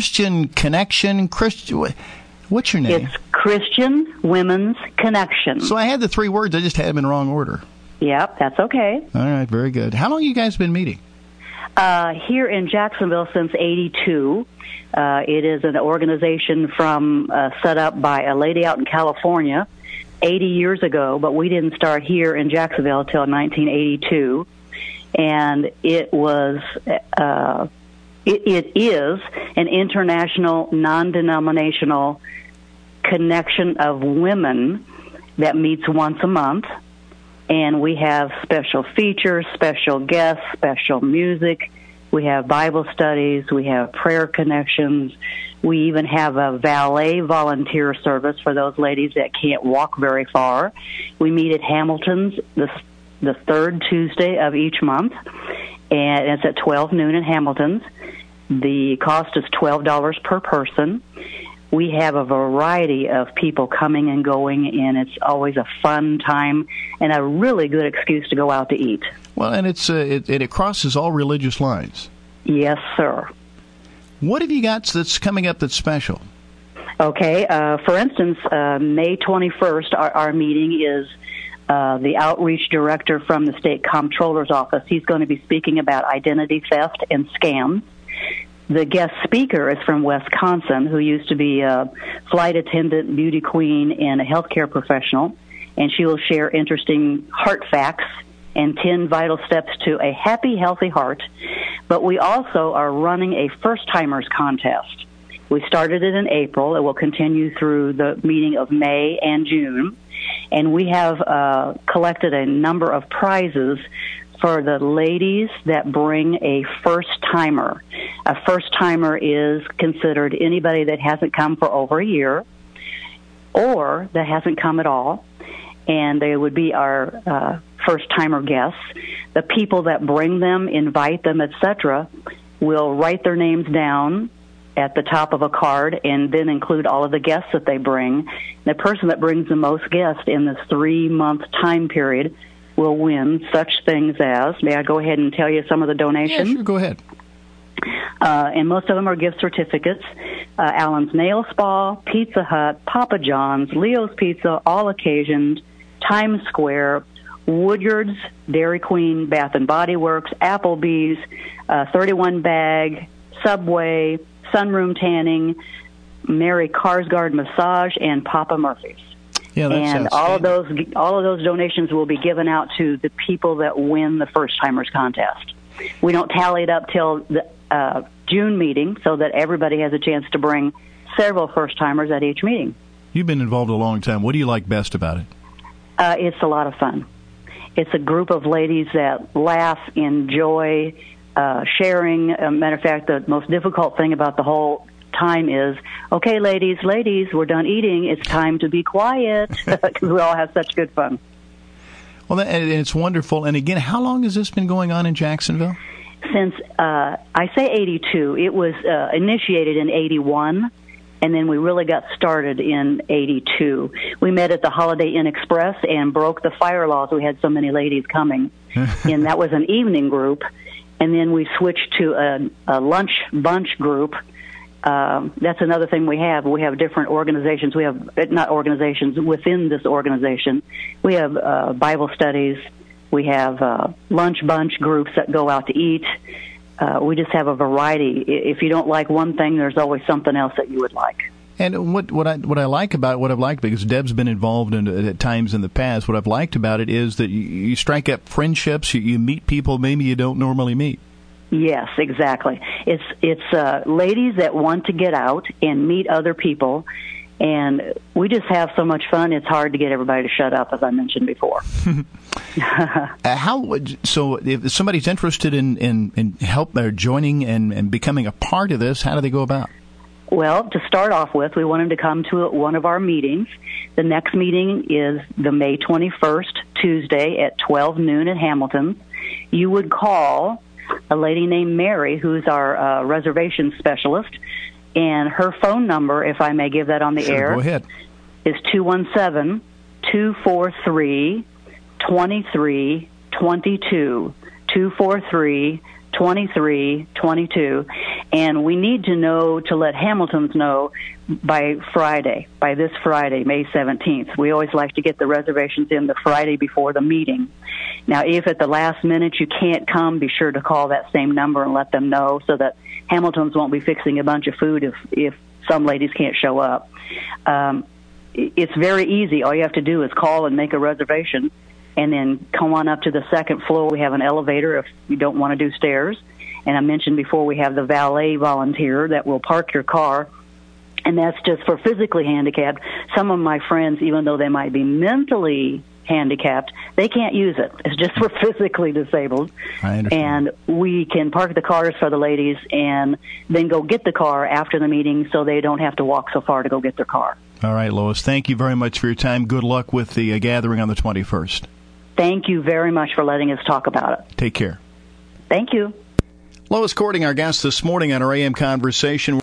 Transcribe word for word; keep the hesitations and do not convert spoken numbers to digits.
Christian Connection. Christian, what's your name? It's Christian Women's Connection. So I had the three words. I just had them in wrong order. Yep, that's okay. All right, very good. How long have you guys been meeting? Uh, here in Jacksonville since eighty-two. Uh, it is an organization from uh, set up by a lady out in California eighty years ago, but we didn't start here in Jacksonville until nineteen eighty-two. And it was, uh, it, it is an international, non-denominational connection of women that meets once a month. And we have special features, special guests, special music. We have Bible studies. We have prayer connections. We even have a valet volunteer service for those ladies that can't walk very far. We meet at Hamilton's the, the third Tuesday of each month, and it's at twelve noon at Hamilton's. The cost is twelve dollars per person. We have a variety of people coming and going, and it's always a fun time and a really good excuse to go out to eat. Well, and it's uh, it, it crosses all religious lines. Yes, sir. What have you got that's coming up that's special? Okay, uh, for instance, uh, May twenty-first, our, our meeting is uh, the outreach director from the state comptroller's office. He's going to be speaking about identity theft and scams. The guest speaker is from Wisconsin, who used to be a flight attendant, beauty queen, and a healthcare professional, and she will share interesting heart facts and ten vital steps to a happy, healthy heart. But we also are running a first-timers contest. We started it in April. It will continue through the meeting of May and June. And we have uh, collected a number of prizes for the ladies that bring a first-timer. A first-timer is considered anybody that hasn't come for over a year or that hasn't come at all, and they would be our uh, first-timer guests. The people that bring them, invite them, et cetera, will write their names down at the top of a card and then include all of the guests that they bring. The person that brings the most guests in this three-month time period will win such things as, may I go ahead and tell you some of the donations? Yeah, sure, go ahead. Uh, and most of them are gift certificates. Uh, Allen's Nail Spa, Pizza Hut, Papa John's, Leo's Pizza, All Occasions, Times Square, Woodyard's, Dairy Queen, Bath and Body Works, Applebee's, uh, thirty-one Bag, Subway, Sunroom Tanning, Mary Karsgaard Massage, and Papa Murphy's. Yeah, that and all of those all of those donations will be given out to the people that win the First Timers contest. We don't tally it up till the uh, June meeting, so that everybody has a chance to bring several first timers at each meeting. You've been involved a long time. What do you like best about it? Uh, it's a lot of fun. It's a group of ladies that laugh, enjoy, uh, sharing. As a matter of fact, the most difficult thing about the whole time is, okay, ladies, ladies, we're done eating. It's time to be quiet, because we all have such good fun. Well, and it's wonderful. And again, how long has this been going on in Jacksonville? Since, uh, I say eighty-two. It was uh, initiated in eighty-one, and then we really got started in eighty-two. We met at the Holiday Inn Express and broke the fire laws. We had so many ladies coming, and that was an evening group. And then we switched to a, a lunch bunch group. Um, that's another thing we have. We have different organizations. We have, not organizations, within this organization. We have uh, Bible studies. We have uh, lunch bunch groups that go out to eat. Uh, we just have a variety. If you don't like one thing, there's always something else that you would like. And what what I what I like about what I've liked, because Deb's been involved in at times in the past, what I've liked about it is that you, you strike up friendships. You, you meet people maybe you don't normally meet. Yes, exactly. It's it's uh, ladies that want to get out and meet other people, and we just have so much fun. It's hard to get everybody to shut up, as I mentioned before. uh, how so? If somebody's interested in in, in help or joining and, and becoming a part of this, how do they go about? Well, to start off with, we want them to come to one of our meetings. The next meeting is the May twenty-first, Tuesday at twelve noon at Hamilton. You would call a lady named Mary, who's our uh, reservation specialist, and her phone number, if I may give that on the sure, air, go ahead, is two one seven, two four three, two three two two, two four three, two three two two, And we need to know, to let Hamiltons know by Friday, by this Friday, May seventeenth. We always like to get the reservations in the Friday before the meeting. Now, if at the last minute you can't come, be sure to call that same number and let them know so that Hamiltons won't be fixing a bunch of food if, if some ladies can't show up. Um, it's very easy. All you have to do is call and make a reservation, and then come on up to the second floor. We have an elevator if you don't want to do stairs. And I mentioned before we have the valet volunteer that will park your car, and that's just for physically handicapped. Some of my friends, even though they might be mentally handicapped, they can't use it. It's just for physically disabled. I understand. And we can park the cars for the ladies and then go get the car after the meeting so they don't have to walk so far to go get their car. All right, Lois, thank you very much for your time. Good luck with the uh, gathering on the twenty-first. Thank you very much for letting us talk about it. Take care. Thank you. Lois Cording, our guest this morning on our A M Conversation.